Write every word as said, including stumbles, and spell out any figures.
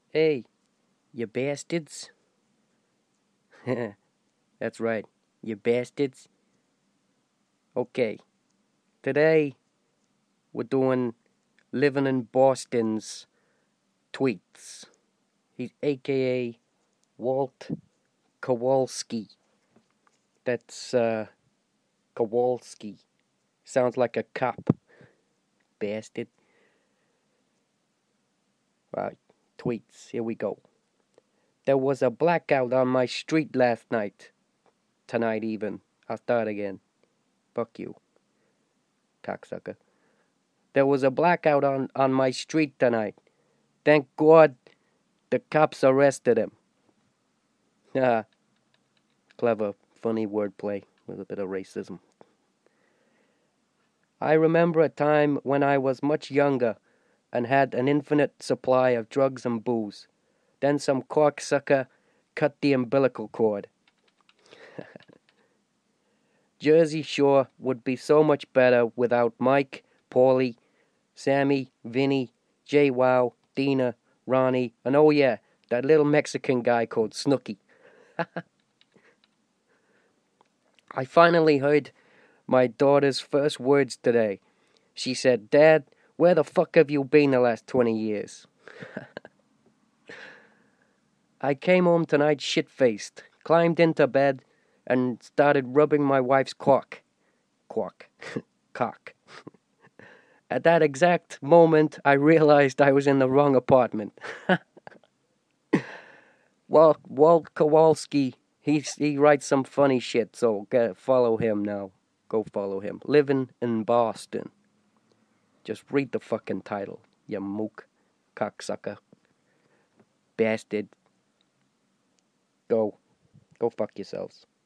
Hey, you bastards. That's right, you bastards. Okay, today we're doing Living in Boston's tweets. He's A K A Walt Kowalski. That's, uh, Kowalski. Sounds like a cop, bastard. Right, tweets, here we go. There was a blackout on my street last night. Tonight, even. I'll start again. Fuck you, cocksucker. There was a blackout on, on my street tonight. Thank God the cops arrested him. Ah, clever, funny wordplay with a bit of racism. I remember a time when I was much younger and had an infinite supply of drugs and booze. Then some cocksucker cut the umbilical cord. Jersey Shore would be so much better without Mike, Paulie, Sammy, Vinny, J Wow, Dina, Ronnie, and oh yeah, that little Mexican guy called Snooky. I finally heard my daughter's first words today. She said, "Dad, where the fuck have you been the last twenty years?" I came home tonight shit-faced, climbed into bed, and started rubbing my wife's cock. Quack. Cock. At that exact moment, I realized I was in the wrong apartment. Walt, Walt Kowalski, he, he writes some funny shit, so go follow him now. Go follow him. Living in Boston. Just read the fucking title, you mook, cocksucker, bastard. Go. Go fuck yourselves.